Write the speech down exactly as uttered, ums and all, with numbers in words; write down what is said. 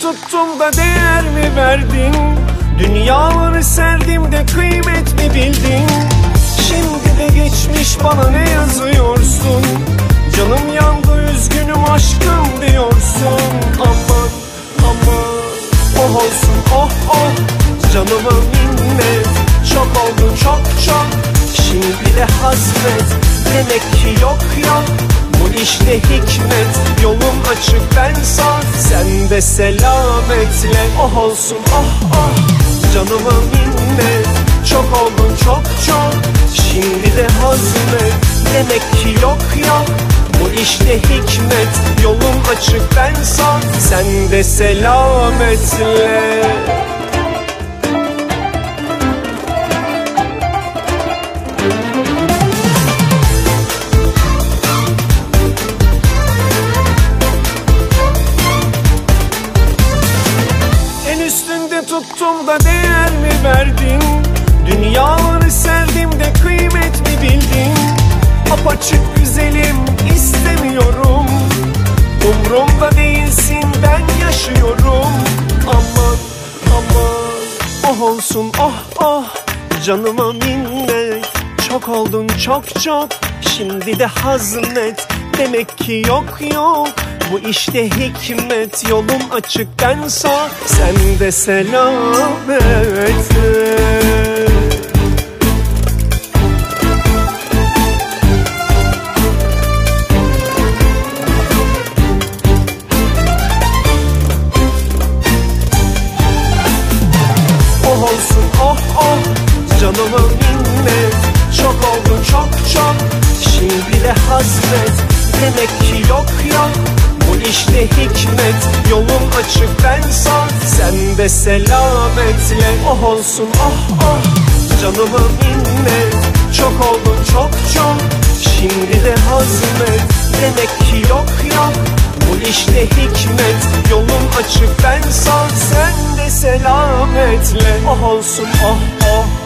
tuttum da değer mi verdin? Dünyaları serdim de kıymet mi bildin? Şimdi de geçmiş bana ne yazıyorsun? Canım yandı üzgünüm aşkım diyorsun. Aman aman oh olsun oh oh, canıma minnet. Çok oldu çok çok, şimdi de hazmet. Demek ki yok yok, bu işte hikmet. Yolum açık ben sağ, sen de selametle. Oh olsun oh oh, canıma minnet. Çok oldun çok çok, şimdi de hazmet. Demek ki yok yok, bu işte hikmet. Yolum açık ben sağ, sen de selametle. Tuttum da değer mi verdin? Dünyaları serdim de kıymet mi bildin? Apaçık güzelim istemiyorum, umrumda değilsin ben yaşıyorum. Aman aman oh olsun oh oh, canıma minnet. Çok oldun çok çok, şimdi de hazmet. Demek ki yok yok, bu işte hikmet. Yolum açık ben sağ, sen de selametle. Oh olsun oh oh, canıma minnet. Çok oldun çok çok, şimdi de hazmet. Demek ki yok yok, bu işte hikmet. Yolum açık ben sağ, sen de selametle. Oh olsun oh oh, canıma minnet. Çok oldun çok çok, şimdi de hazmet. Demek ki yok yok, bu işte hikmet. Yolum açık ben sağ, sen de selametle. Oh olsun oh oh.